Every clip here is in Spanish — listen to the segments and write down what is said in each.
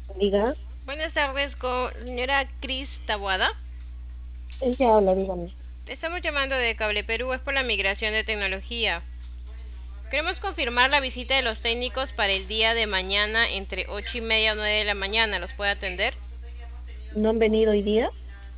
Diga, Buenas tardes, con señora Cris Tabuada. ella habla, dígame. Estamos llamando de Cable Perú, es por la migración de tecnología. Queremos confirmar la visita de los técnicos para el día de mañana entre 8:30 y 9 de la mañana. ¿Los puede atender? ¿No han venido hoy día?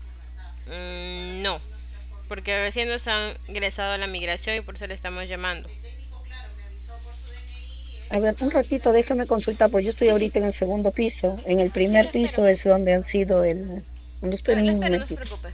No, porque recién nos han ingresado a la migración y por eso le estamos llamando. A ver, un ratito, déjame consultar, pues yo estoy Sí, sí. ahorita en el segundo piso. En el Sí, primer lo espero. piso es donde han sido el... No, Lo esperen un espero, no se momentito. preocupe.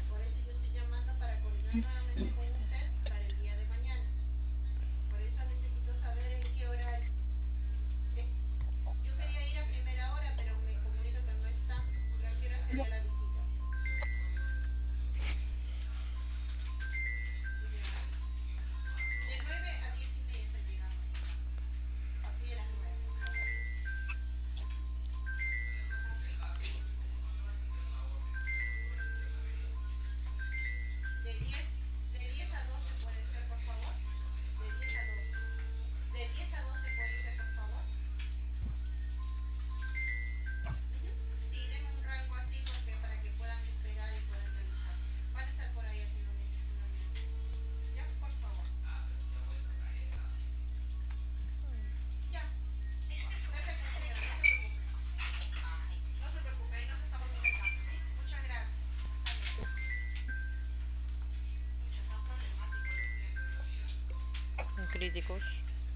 Críticos.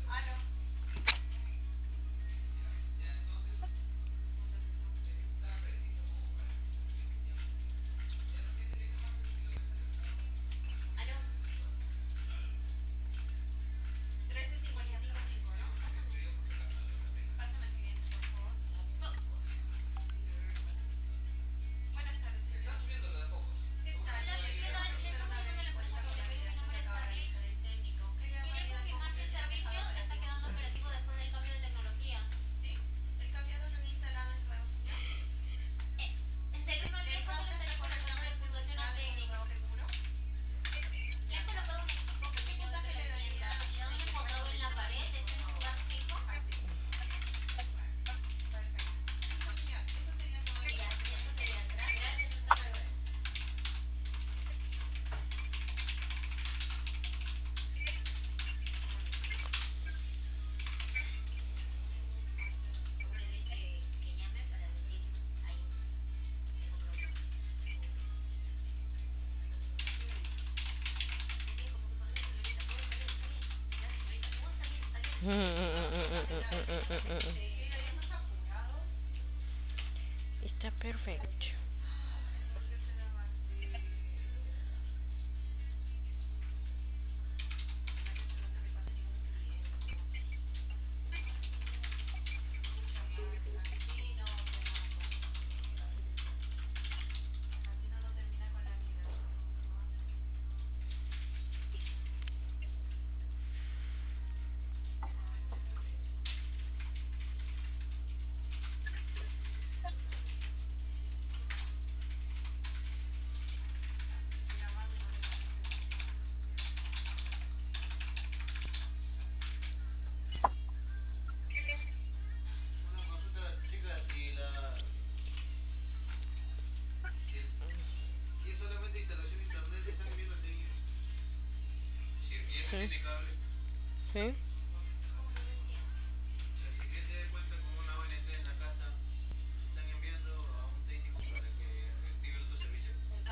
Está perfecto. Una consulta, chicas, si es solamente instalación de internet, están enviando el técnico. Si el cliente Sí, tiene cable, sí. o sea, si el cliente cuenta con una ONT en la casa, están enviando a un técnico para que active el otro servicio.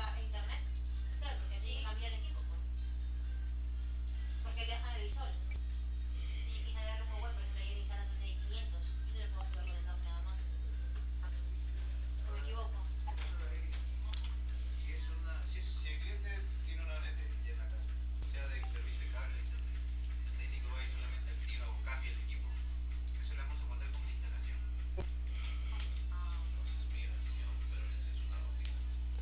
Ahora, eso lo vería. Si el cliente tiene una ONT ya en la casa, sea de servicio de cable o internet, el técnico va y solamente activa o cambia el equipo. Eso le vamos a contar como una instalación. Entonces, migración, pero esa es una rutina.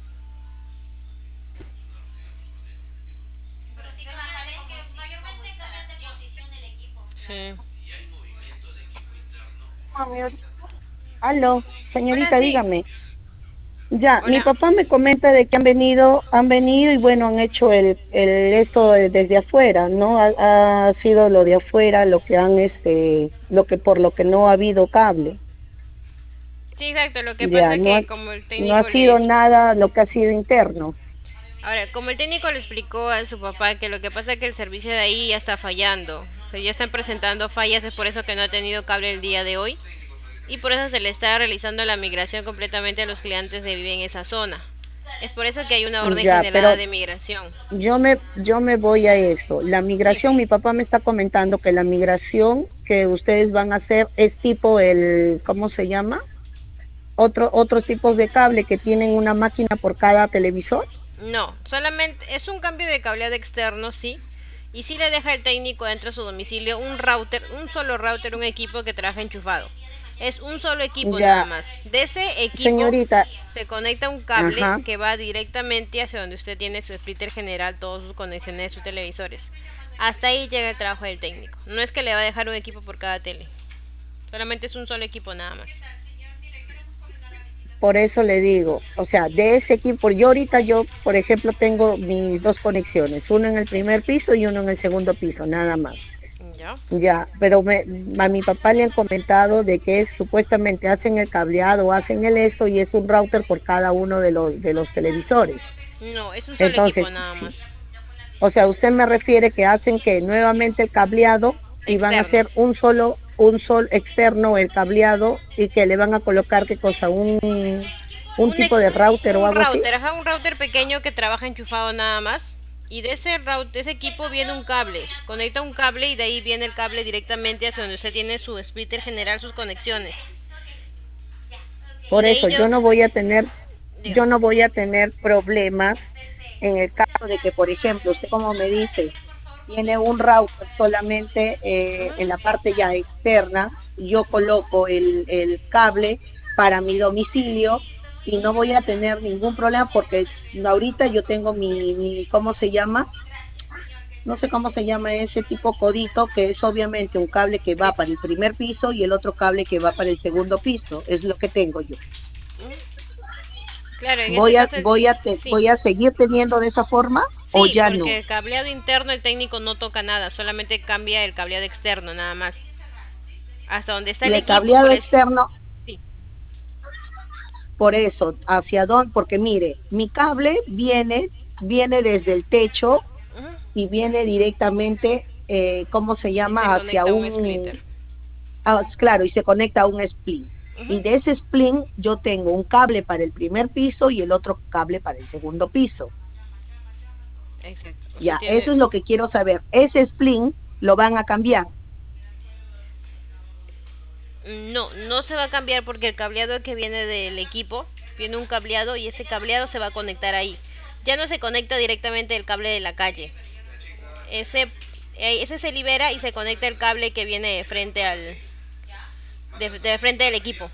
Es una rutina por manera objetiva. Sí. Si hay movimiento de equipo interno, Ah, es internet. aló, Hola, señorita, sí. dígame. Ya, mi Hola. papá me comenta de que han venido y bueno, han hecho esto desde afuera, ¿no? Ha sido lo de afuera lo que han, lo que por lo que no ha habido cable. Sí, exacto. Lo que Ya, pasa que como el no ha técnico sido le... nada lo que ha sido interno. Ahora, como el técnico le explicó a su papá que lo que pasa es que el servicio de ahí ya está fallando. O sea, ya están presentando fallas, es por eso que no ha tenido cable el día de hoy. Y por eso se le está realizando la migración completamente a los clientes que viven en esa zona. Es por eso que hay una orden Ya, generada pero de migración. yo me voy a eso. La Sí. migración, mi papá me está comentando que la migración que ustedes van a hacer es tipo ¿cómo se llama? Otros tipos de cable que tienen una máquina por cada televisor. No, solamente es un cambio de cableado externo, sí. Y sí le deja el técnico dentro de su domicilio un router, un solo router, un equipo que trabaja enchufado. Es un solo equipo nada Ya, más. De ese equipo señorita, se conecta un cable ajá. que va directamente hacia donde usted tiene su splitter general, todas sus conexiones de sus televisores. Hasta ahí llega el trabajo del técnico. No es que le va a dejar un equipo por cada tele. Solamente es un solo equipo nada más. Por eso le digo, o sea, de ese equipo, yo, por ejemplo, tengo mis dos conexiones, uno en el primer piso y uno en el segundo piso, nada más. ¿Ya? Ya, pero a mi papá le han comentado de que supuestamente hacen el cableado, hacen el esto y es un router por cada uno de los televisores. No, es un solo Entonces, equipo nada más. sí, o sea, usted me refiere que hacen que nuevamente el cableado y van a Externo. hacer un solo externo el cableado y que le van a colocar qué cosa, un Un, tipo de router o un algo así. router, ajá, un router pequeño que trabaja enchufado nada más. Y de ese router, de ese equipo viene un cable. Conecta un cable y de ahí viene el cable directamente hacia donde usted tiene su splitter general, sus conexiones. Y Por de ahí eso yo, diga, yo no voy a tener problemas en el caso de que, por ejemplo, usted como me dice, tiene un router solamente en la parte ya externa, yo coloco el cable para mi domicilio y no voy a tener ningún problema porque ahorita yo tengo ¿cómo se llama? No sé cómo se llama ese tipo codito, que es obviamente un cable que va para el primer piso y el otro cable que va para el segundo piso, es lo que tengo yo. claro, en este voy a, caso voy a, sí, voy a seguir teniendo de esa forma o sí, ya no. porque el cableado interno el técnico no toca nada, solamente cambia el cableado externo nada más. Hasta donde está Y el el equipo, cableado por eso. externo, Sí. por eso, ¿hacia dónde? Porque mire, mi cable viene desde el techo Ujú. y viene directamente, ¿cómo se Y se llama? Hacia conecta a un splitter. claro, y se conecta a un splint. Ujú. Y de ese splint yo tengo un cable para el primer piso y el otro cable para el segundo piso. Exacto. Usted Ya, tiene... eso es lo que quiero saber. Ese splint lo van a cambiar. No, no se va a cambiar porque el cableado que viene del equipo, viene un cableado y ese cableado se va a conectar ahí. Ya no se conecta directamente el cable de la calle. Ese se libera y se conecta el cable que viene de frente de frente del equipo.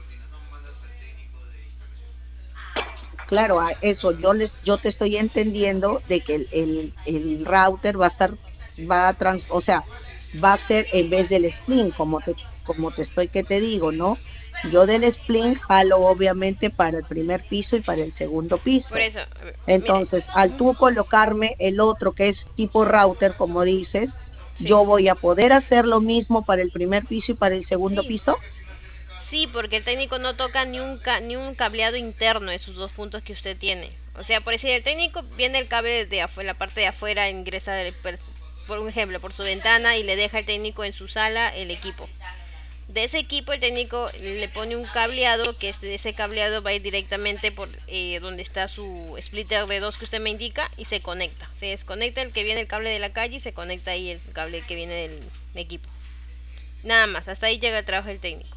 Claro, a eso yo te estoy entendiendo de que el router va a estar, o sea, va a ser en vez del splint, como te estoy que te digo, ¿no? Yo del splint jalo obviamente para el primer piso y para el segundo Por piso. eso, mire, Entonces, al tú colocarme el otro que es tipo router, como dices, sí, yo voy a poder hacer lo mismo para el primer piso y para el segundo sí, piso. sí, porque el técnico no toca ni un cableado interno de sus dos puntos que usted tiene. O sea, por decir, el técnico viene el cable desde afuera, la parte de afuera, ingresa por un ejemplo, por su ventana y le deja al técnico en su sala el equipo. De ese equipo el técnico le pone un cableado que ese cableado va a ir directamente por donde está su splitter de dos que usted me indica y se conecta. Se desconecta el que viene el cable de la calle y se conecta ahí el cable que viene del equipo. Nada más, hasta ahí llega el trabajo del técnico.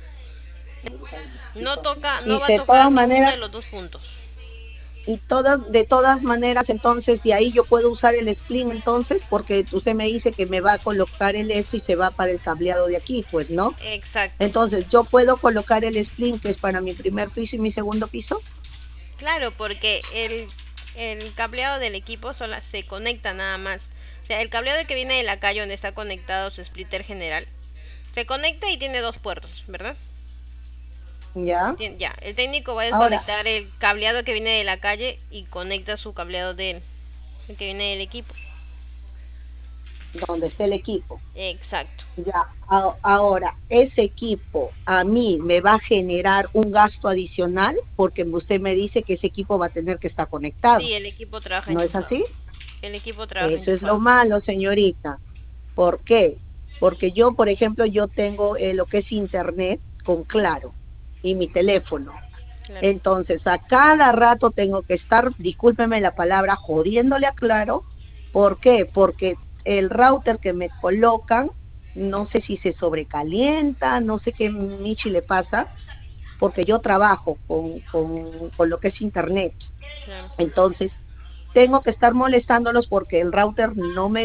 No Y va a de tocar todas ninguno maneras, de los dos puntos. de todas maneras, entonces de ahí yo puedo usar el splint entonces, porque usted me dice que me va a colocar el esto y se va para el cableado de aquí, pues, ¿no? Exacto. Entonces, yo puedo colocar el splint que es para mi primer piso y mi segundo piso. Claro, porque el cableado del equipo solo se conecta nada más. O sea, el cableado que viene de la calle donde está conectado su splitter general se conecta y tiene dos puertos, ¿verdad? Ya. Ya, el técnico va a Ahora, desconectar el cableado que viene de la calle y conecta su cableado el que viene del equipo. donde esté el equipo. Exacto. Ya, ahora, ese equipo a mí me va a generar un gasto adicional porque usted me dice que ese equipo va a tener que estar conectado. Sí, el equipo trabaja ¿No es enchufado. así? El equipo trabaja Eso es lo enchufado. malo, señorita. ¿Por qué? Porque yo, por ejemplo, yo tengo lo que es internet con Claro y mi teléfono. Claro. Entonces, a cada rato tengo que estar, discúlpeme la palabra, jodiéndole a Claro. ¿Por qué? Porque el router que me colocan, no sé si se sobrecalienta, no sé qué michi le pasa, porque yo trabajo con lo que es internet. Claro. Entonces, tengo que estar molestándolos porque el router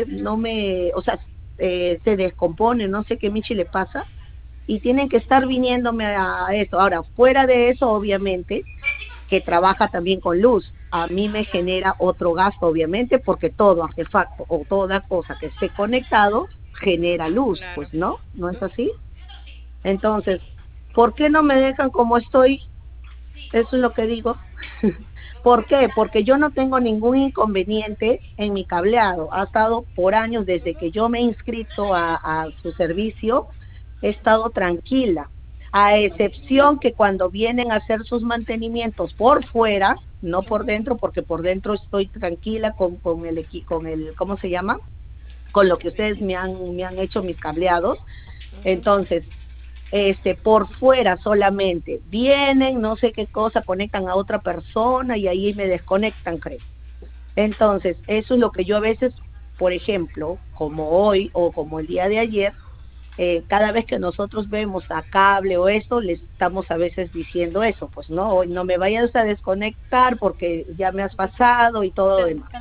o sea, se descompone, no sé qué michi le pasa, y tienen que estar viniéndome a eso. Ahora, fuera de eso, obviamente, que trabaja también con luz. A mí me genera otro gasto, obviamente, porque todo artefacto o toda cosa que esté conectado genera luz, Claro. pues no, ¿no es así? Entonces, ¿por qué no me dejan como estoy? Eso es lo que digo. ¿Por qué? Porque yo no tengo ningún inconveniente en mi cableado. Ha estado por años desde que yo me he inscrito a su servicio, he estado tranquila, a excepción que cuando vienen a hacer sus mantenimientos por fuera, no por dentro, porque por dentro estoy tranquila con el, ¿cómo se llama? Con lo que ustedes me han hecho mis cableados. Entonces, por fuera solamente vienen, no sé qué cosa, conectan a otra persona y ahí me desconectan, creo. Entonces, eso es lo que yo a veces, por ejemplo, como hoy o como el día de ayer, cada vez que nosotros vemos a cable o esto, le estamos a veces diciendo eso, pues no, hoy no me vayas a desconectar porque ya me has pasado y todo lo demás.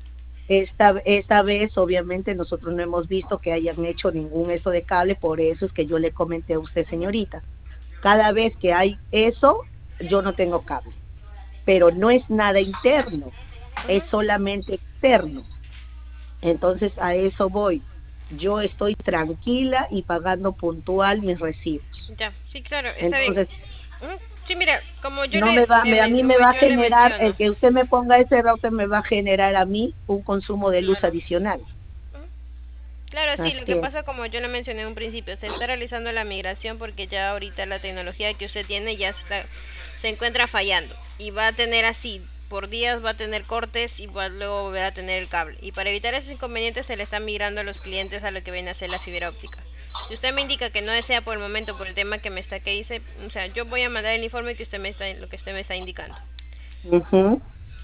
Esta vez, obviamente, nosotros no hemos visto que hayan hecho ningún eso de cable, por eso es que yo le comenté a usted, señorita. Cada vez que hay eso, yo no tengo cable, pero no es nada interno, es solamente externo. Entonces, a eso voy. Yo estoy tranquila y pagando puntual mis recibos. Ya, sí, claro, está bien. Entonces, Ujú. Sí, mira, no me va, a mí me como va a yo le generar, menciono. el que usted me ponga ese router me va a generar a mí un consumo de luz Claro. adicional. Ujú. Claro, sí, lo Así que es. pasa como yo lo mencioné en un principio, se está realizando la migración porque ya ahorita la tecnología que usted tiene ya se encuentra fallando y va a tener así, por días va a tener cortes y va luego volver a tener el cable. Y para evitar esos inconvenientes se le está migrando a los clientes a lo que viene a ser la fibra óptica. Si usted me indica que no desea por el momento por el tema que dice, o sea, yo voy a mandar el informe que lo que usted me está indicando. Ujú.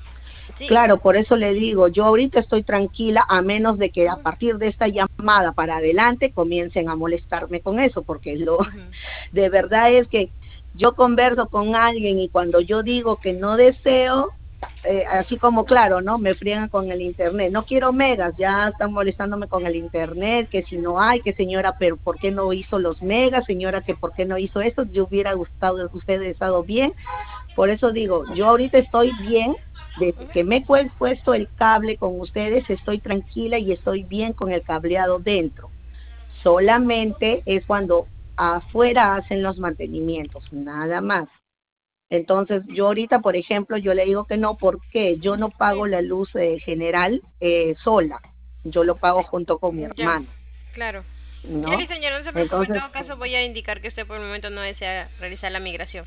Sí. Claro, por eso le digo, yo ahorita estoy tranquila, a menos de que a partir de esta llamada para adelante comiencen a molestarme con eso, porque Ujú. de verdad es que yo converso con alguien y cuando yo digo que no deseo, así como claro, ¿no? Me friegan con el internet. No quiero megas, ya están molestándome con el internet, que si no hay, que señora, pero ¿por qué no hizo los megas? Señora, que ¿por qué no hizo esto? Yo hubiera gustado, usted estado bien. Por eso digo, yo ahorita estoy bien, desde que me he puesto el cable con ustedes, estoy tranquila y estoy bien con el cableado dentro. Solamente es cuando afuera hacen los mantenimientos, nada más. Entonces, yo ahorita, por ejemplo, yo le digo que no, porque yo no pago la luz general sola, yo lo pago junto con mi Ya, hermano, claro. Ya, ¿no? señor, no se preocupe, en Entonces, todo caso voy a indicar que usted por el momento no desea realizar la migración.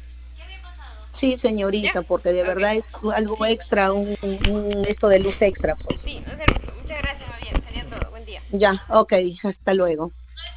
sí, ¿Ya? señorita, porque de verdad es Ok. algo Sí, extra, esto de luz extra, pues. sí, no se preocupe. Muchas gracias, Javier. Sería todo. Buen día. Ya, ok, hasta luego.